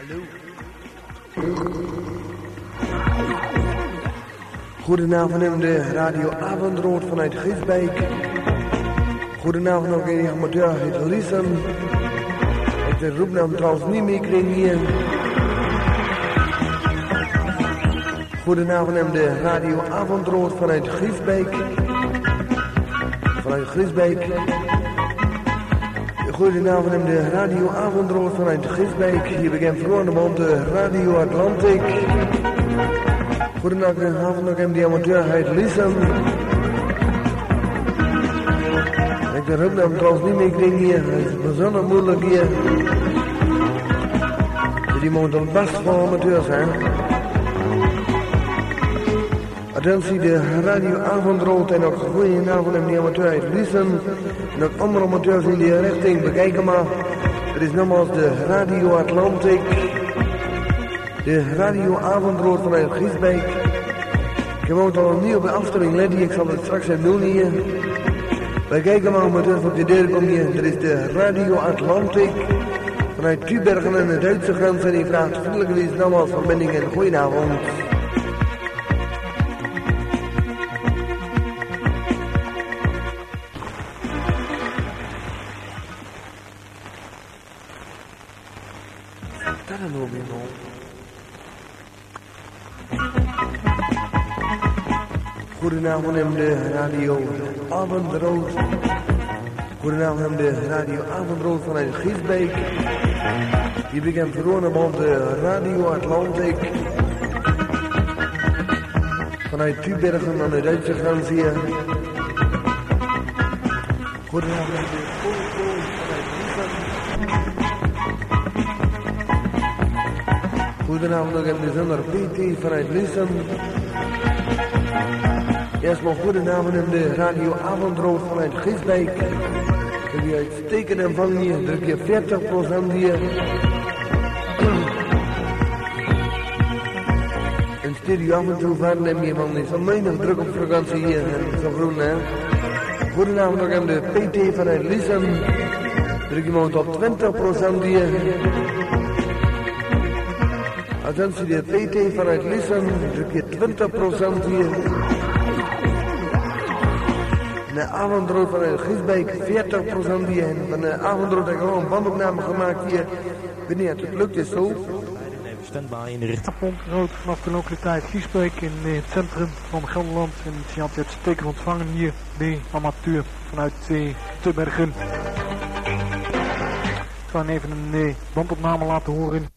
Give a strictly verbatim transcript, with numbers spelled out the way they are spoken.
Hallo. Goedenavond in de Radio Avondrood vanuit Giesbeek. Goedenavond nog in de amateur uit Liesem. Ik de roepnaam trouwens niet meekring hier. Goedenavond in de Radio Avondrood vanuit Giesbeek. Vanuit Giesbeek. Goedenavond in de Radio Avondrood vanuit Giesbeek. Hier begint Vroornemond de Radio Atlantic. Goedenavond nog in de amateur uit Liesem. Ik de roepnaam trouwens niet meekring hier. Het is bijzonder moeilijk hier. Die moet al best van amateurs zijn. Attentie de Radio Avondrood en ook goedenavond in de amateur uit Liesem. En ook andere amateurs in die richting bekijken maar. Het is nogmaals de Radio Atlantic. De Radio Avondrood vanuit Giesbeek. Ik heb ook al een nieuwe afstemming Letty, ik zal het straks even doen hier. Wij kijken maar amateurs op de deur komt hier. Dat is de Radio Atlantic. Vanuit Tubergen en de Duitse grens en die vraagt vriendelijk nogmaals verbinding en goedenavond. Goedenavond in de Radio Avondrood. Goedenavond in de Radio Avondrood vanuit Giesbeek. Hier begint Vroornemond de Radio Atlantic. Vanuit Tubergen aan de Duitse grens hier. Goedenavond in de Polko vanuit Liesem. Goedenavond ook in de zender P T vanuit Liesem. Eerstmal goedenavond in de Radio Avondrood vanuit Giesbeek. Heb je uitstekend ontvangen hier, druk je veertig procent hier. Een studio af en toe varen en je man is zo weinig druk op frequentie hier en zo groen hè. Goedenavond nog in de P T vanuit Liesem. Druk je man op twintig procent hier. Attentie de P T vanuit Liesem, druk je twintig procent hier. De Avondrood vanuit Giesbeek, veertig procent hier. En van de Avondrood heb ik gewoon een bandopname gemaakt hier. Ik weet niet of het lukt is zo. Even standby in de richting. Rood vanaf de lokaliteit Giesbeek in het centrum van Gelderland. En het is altijd uitstekend ontvangen hier bij amateur vanuit uh, Tubergen. Ik ga even een uh, bandopname laten horen.